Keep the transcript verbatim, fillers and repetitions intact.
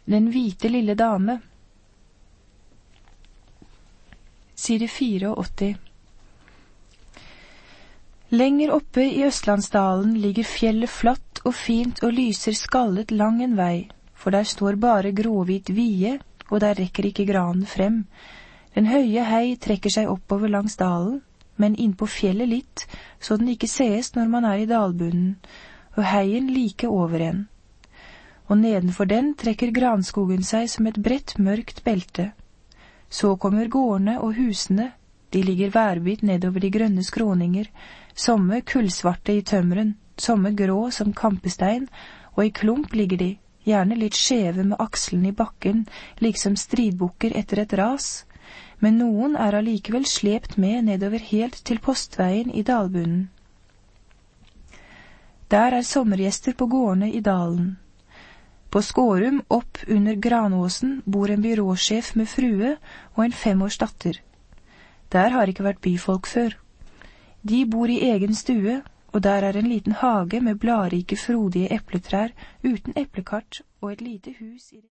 Den hvite lille dame. Side åttifire. Lenger oppe i Østlandsdalen ligger fjellet flatt og fint og lyser skallet lang en vei, for der står bare gråhvit vie, og der rekker ikke granen frem. Den høye hei trekker seg oppover langs dalen, men inn på fjellet litt, så den ikke sees når man er i dalbunnen, og heien like over en. Og nedenfor den trekker granskogen seg som et bredt mørkt belte. Så kommer gårdene og husene, de ligger værbit nedover de grønne skråninger, somme kullsvarte i tømmeren, somme grå som kampestein, og i klump ligger de, gjerne litt skjeve med akselen i bakken, liksom stridbukker etter et ras, men noen er allikevel slept med nedover helt til postveien i dalbunnen. Der er sommergjester på gårdene i dalen. På Skårum opp under Granåsen bor en byråsjef med frue og en femårs datter. Der har ikke vært byfolk før. De bor i egen stue, og der er en liten hage med bladrike frodige epletrær uten eplekart og et lite hus i det.